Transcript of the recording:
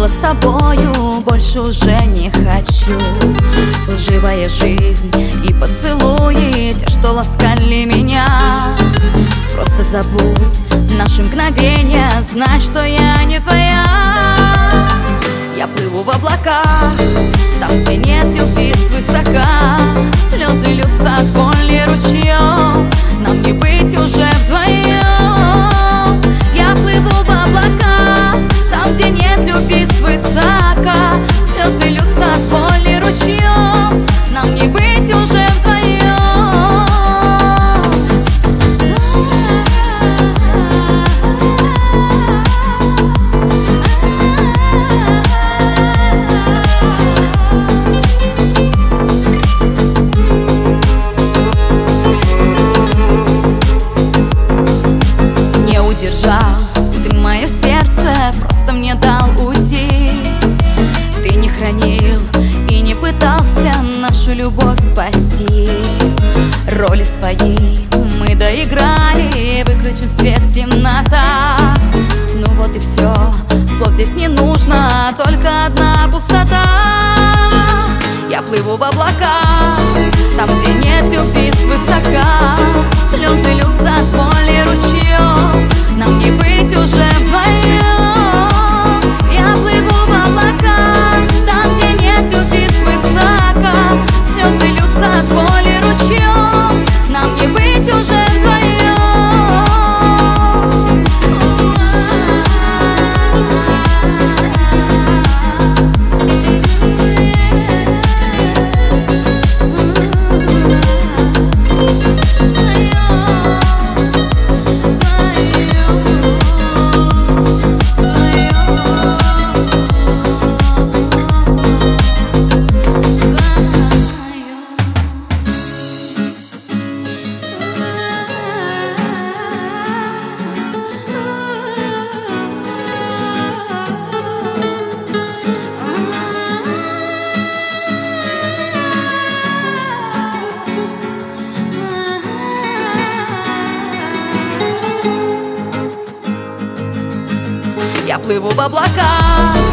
было с тобою, больше уже не хочу. Лживая жизнь и поцелуи, те, что ласкали меня. Просто забудь наши мгновения, знай, что я не твоя. Я плыву в облаках, там, где нет любви свысока. Слезы льются от боли ручьем, нам не быть уже вдвоем. Я плыву в облаках, там, где нет любви свысока. Слезы льются от боли ручьем, нам не быть уже вдвоем. Ты мое сердце просто мне дал уйти. Ты не хранил и не пытался нашу любовь спасти. Роли свои мы доиграли, выключен свет, темнота. Ну вот и все, слов здесь не нужно, только одна пустота. Я плыву в облаках, там, где нет любви свысока. Слезы льются от боли ручьем, нам не быть уже вдвоем. Я плыву в облаках, там, где нет любви свысока. Слезы льются от боли ручьем, нам не быть уже вдвоем. Я плыву в облаках,